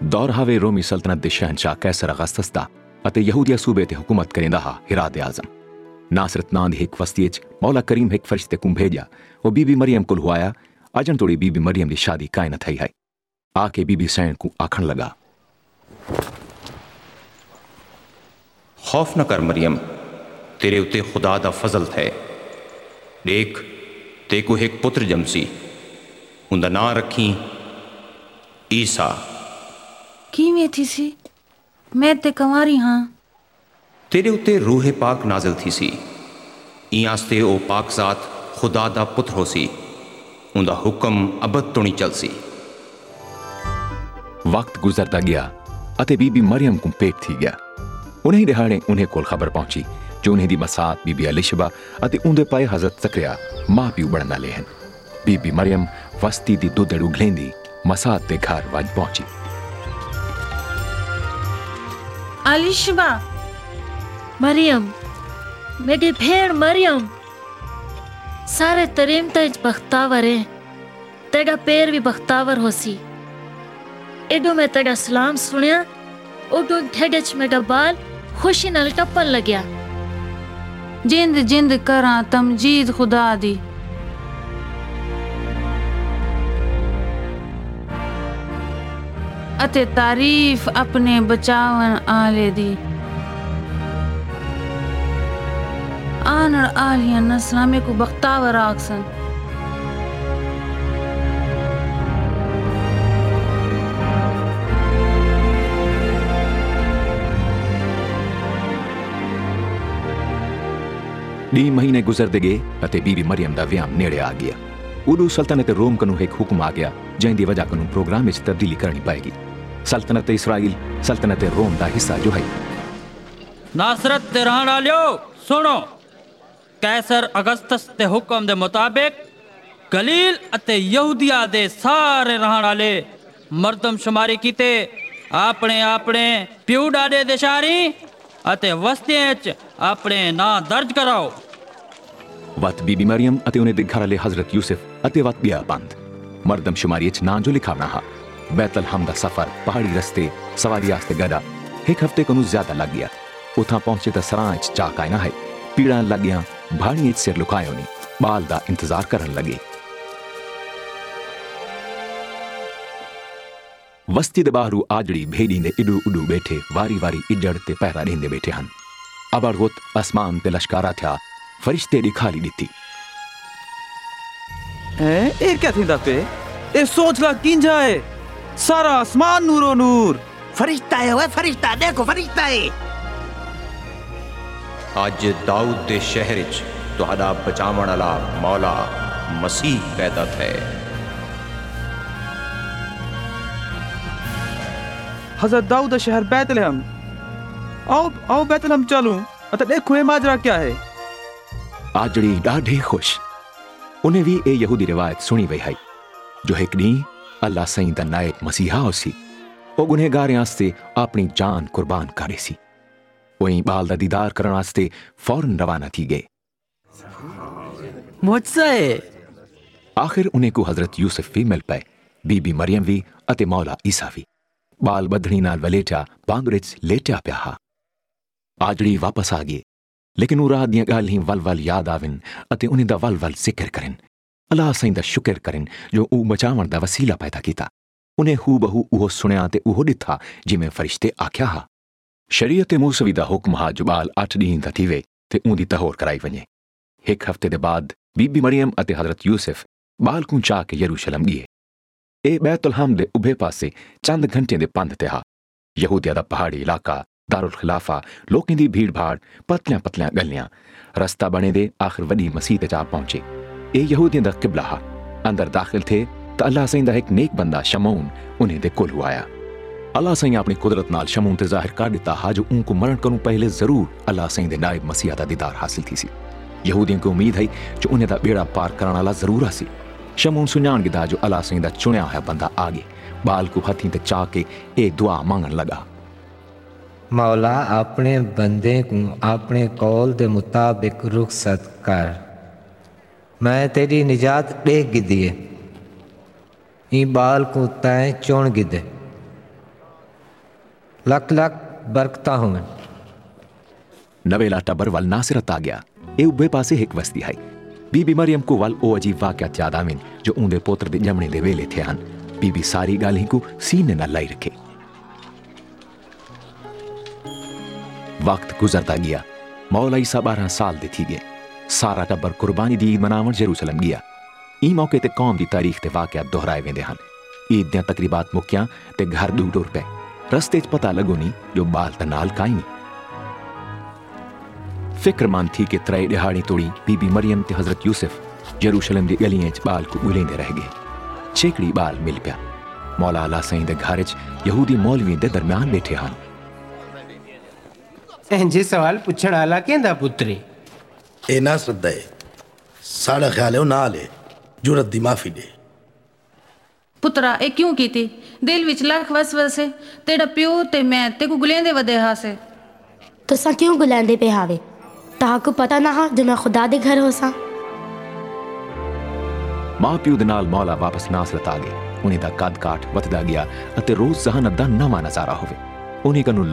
दौरहावे रोमी सल्तनत दे शहनशाह कैसर अगस्तस दा अते यहूदिया सूबे ते हुकूमत करेंदा हा हिरात आज़म। नासरत नां दी हिक वस्तिये च मौला करीम हिक फरिश्ते को भेजा वो बीबी मरियम को हुआया अजन तोड़ी बीबी मरियम दी शादी काई न थई है। आके बीबी सैन को आखण लगा, खौफ न कर मरियम, तेरे उते खुदा दा फजल थे। देख तेको एक पुत्र जमसी, उंदा नां रखी ईसा। किवें थी सी? मैं ते कंवारी हाँ। तेरे उते रूह पाक नाजिल थी सी, इयास्ते ओ पाक जात खुदा दा पुत्र हो सी, उंदा हुक्म अबद तुणी चलसी। वक्त गुजरता गया अते बीबी मरियम को पेट थी गया। उन्हें दिहाड़े उन्हें कोल खबर पहुंची जो उन्हें दी मसात बीबी अलिशबा अते उंदे पाए हजरत ज़करिया मां प्यू बनने वाले हैं। बीबी मरियम वस्ती दी दुधड़ उगलेंदी मसात दे घर वज पहुंची। अलिशबा, मरियम, मेरी भेड़ मरियम, सारे तरीम तज बख्तावर है, तेरा पैर भी बख्तावर होसी। एडो मैं तेरा सलाम सुनिया, उडो ठेडे च मेरा बाल खुशी नाल टप्पन लग्या। जिंद जिंद करा तमजीद खुदा दी। अते तारीफ अपने बचावन आले दी। आनड़ आलियां नस्लां में को बख्तावर आखसन। डी महीने गुजरते गए अते बीबी मरियम दा व्याम नेड़े आ गया। उदू सल्तनत रोम कनू एक हुक्म आ गया जैंदी वजह कनू प्रोग्राम में तब्दीली करनी पाएगी। सल्तनत इसराइल सल्तनत रोम दा हिस्सा जो है। नासरत ते रहण वालियो सुनो, कैसर अगस्तस ते हुक्म दे मुताबिक गलील अते यहूदिया दे सारे रहण वाले मर्दम शुमारी कीते अपने अपने प्यू डाडे दे शारी अते वस्तियां च अपने नां दर्ज कराओ। वत बीबी मरियम अते उन्हें दे घर वाले हजरत यूसुफ अते वत बिया बंद मर्दम शुमारी च नां जो लिखावना हा। बैतलहम दा सफर पहाड़ी रस्ते सवारी आस्ते गड़ा एक हफ्ते को ज्यादा लग गया। उथा पहुंचे तो सरां च चा कायना है, पीड़ा लग गया, भाड़िए सिर लुकायो नी, बाल दा इंतजार करन लगे। वस्ती दे बाहरू आजड़ी भेड़ी दे इडू उडू बैठे वारी वारी इजड़ ते पहरा देंदे बैठे हन। अबड़गुत आसमान ते लश्कारा था, फरिश्ते दी खाली दिती। ए क्या थींदा पे? ए सोच ला किंजा है, सारा आसमान नूरो नूर। फरिश्ता है, ओए फरिश्ता, देखो फरिश्ता है। आज दाऊद दे शहर च तुहाडा बचावण वाला मौला मसीह पैदा थे। हजरत दाऊद दा शहर बैतलहम। आओ बैतलहम चलूं अते देखो ये माजरा क्या है। आजड़ी डाढे खुश। उन्हें भी ए यहूदी रिवायत सुनी वही है जो एक नी अल्लाह सईं दा नायब मसीहा होसी ओ गुनहगारें आस्ते अपनी जान कुर्बान करे सी। वहीं बाल दा दीदार करन आस्ते फौरन रवाना थी गए। मुझसे आखिर उन्हें को हजरत यूसुफ भी मिल पाए, बीबी मरियम भी अते मौला ईसा भी। बाल बधड़ी नाल वलेटा बांगरे च लेटा पिया हा। आजड़ी वापस आ गए, लेकिन वो रात दियां गाल्हियां वल वल याद आवन अते उन्हें दा वल वल जिक्र करन, अल्लाह सईं दा शुक्र करन जो ऊ बचावण दा वसीला पैदा कीता। उन्हें हू बहू उहो सुनिया ते उहो दिथा जिमें फरिश्ते आख्या हा। शरीयत मूसवी दा हुक्म हा जो बाल 8 ॾींहं दा थीवे ते ऊंदी तहोर कराई वञे। एक हफ्ते दे बाद बीबी मरियम अते हजरत यूसुफ बाल को चा के यरूशलेम गए। ए बैतुलहम दे उभे पासे चंद घंटे दे पंध ते हा। यहूदिया दा पहाड़ी इलाका, दारुल खिलाफा, लोकें दी भीड़ भाड़, पतलियां पतलियां गलियां, रस्ता बने दे आखिर वडी मसीह जा पहुंचे। ए यहूदियों दा किबला हा। अंदर दाखिल थे तो अल्लाह सईं दा एक नेक बंदा शमून उन्हें दे कोल आया। अल्लाह सईं अपनी कुदरत नाल शमून ते जाहिर कर दिता हा जो उनको मरण करूं पहले जरूर अल्लाह सईं दे नायब मसीहा दा दीदार हासिल थी सी। यहूदियों को उम्मीद है जो उन्हें दा बेड़ा पार करने वाला जरूर आसी। शमून सुञाण गिदा जो अल्लाह सईं दा चुनिया होया बंदा आगे बाल को हथीं ते चा के ए दुआ मांगन लगा। मौला अपने बंदे को अपने कौल दे मुताबिक रुखसत कर। मैं तेरी निजात देख गिदिए ई बाल को तय चुन गिदे ਲੱਖ ਲੱਖ ਬਰਕਤਾਂ ਹੋਵਣ। ਨਵੇਲਾ ਟੱਬਰ ਵੱਲ ਨਾਸਿਰਤ ਆ ਗਿਆ। ਇਹ ਉੱਭੇ ਪਾਸੇ ਇੱਕ ਵਸਤੀ ਹੈ। ਬੀਬੀ ਮਰੀਮ ਕੋ ਵੱਲ ਉਹ ਅਜੀਬ ਵਾਕਿਆ ਯਾਦ ਆਵਨ ਜੋ ਉਹਦੇ ਪੁੱਤਰ ਦੇ ਜੰਮਣੇ ਦੇ ਵੇਲੇ ਥੇ ਹਨ। ਬੀਬੀ ਸਾਰੀ ਗੱਲ ਹੀ ਕੋ ਸੀਨੇ ਨਾਲ ਲਾਈ ਰੱਖੇ। वक्त गुजरता गया। मौला ईसा 12 साल दे थी गए। सारा टब्बर कुर्बानी दी ईद मनावन जेरूसलम गया। ई मौके ते कौम दी तारीख ते वाकया दोहराए वेंदे हन। ईद दियां तकरीबात मुक्कियां ते घर दूर टुर पे। रस्ते च पता लगो नहीं जो बाल ता नाल काई नहीं। फिक्रमंद थी कि त्रै दिहाड़ी तोड़ी बीबी मरियम ते हजरत यूसुफ जेरूसलम दी गलियां च बाल को उलेंदे रह गए। छेकड़ी बाल मिल पिया। मौला अल्लाह सईं दे घर च यहूदी मौलवी दे दरम्यान बैठे हन। इंजे सवाल पुछण वाला केंदा पुत्री ए ना श्रद्धा है। साड़ा ख्याल है नाल है जुरत दी माफी दे। पुत्रा ए क्यों कीती? दिल विच लख वसवसे। तेरा प्यो ते मैं ते को गुलेंदे वदे हासे। तुसा क्यों गुलेंदे पे हावे? ताको पता ना हा जो मैं खुदा दे घर होसा। मां प्यो दे नाल मौला वापस नासरत आ गए। उन्हें दा कद काठ वधदा गया अते रोज जहानत दा नवां नजारा होवे। उन्हें कनु